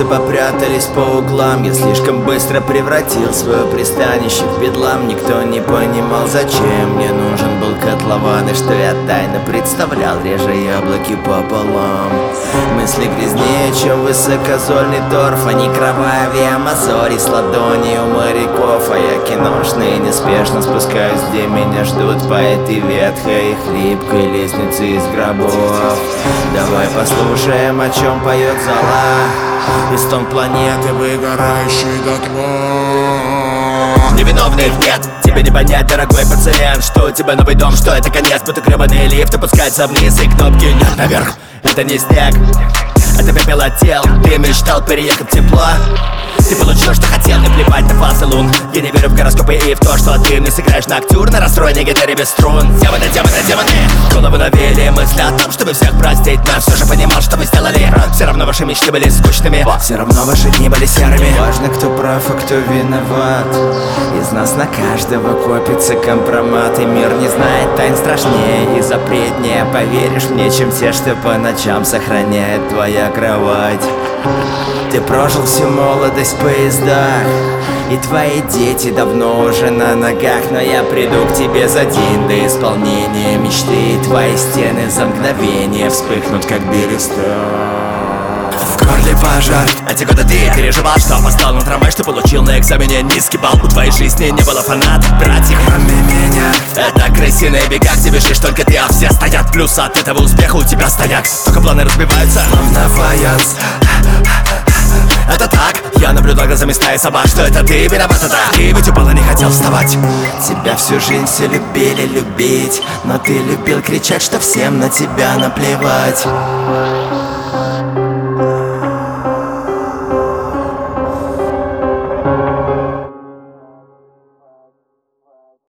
попрятались по углам. Я слишком быстро превратил свое пристанище в бедлам. Никто не понимал, зачем мне нужен был котлован, и что я тайно представлял, режа яблоки пополам. Мысли грязнее, чем высокозольный торф, они кровавее мозоли с ладони у моряков. А я киношный неспешно спускаюсь, где меня ждут по этой ветхой и хлипкой лестнице из гробов. Давай послушаем, о чем поет зола, и стон планеты, выгорающей дотла. Невиновных нет, тебе не понять, дорогой пациент, что у тебя новый дом, что это конец, будто гребаный лифт опускается вниз, и кнопки нет наверх. Это не снег, это пепел от тел. Ты мечтал переехать в тепло, ты получил, что хотел, не плевать на фазы лун. Я не верю в гороскопы и в то, что ты мне сыграешь ноктюрн на расстроенной гитаре без струн. Демоны, демоны, демоны, голову навели мысли о том, чтобы всех простить, но все же понимал, что вы сделали. Все равно ваши мечты были скучными, все равно ваши дни были серыми. Важно, кто прав, а кто виноват. Из нас на каждого копится компромат, и мир не знает тайн страшнее и запретнее, поверишь мне, чем те, что по ночам сохраняет твоя кровать. Ты прожил всю молодость в поездах, и твои дети давно уже на ногах. Но я приду к тебе за день до исполнения мечты, и твои стены за мгновение вспыхнут, как береста. В горле пожар, а те годы ты переживал, что опоздал на трамвай, что получил на экзамене низкий балл. У твоей жизни не было фанатов, братьев, кроме меня. Это крысиные бега, где бежишь только ты, а все стоят. Плюс от этого успеха у тебя стояк, только планы разбиваются, словно фаянс. Это так, я наблюдал глазами стаи собак, что это ты виновата, да. Ты ведь упал и не хотел вставать. Тебя всю жизнь все любили любить, но ты любил кричать, что всем на тебя наплевать.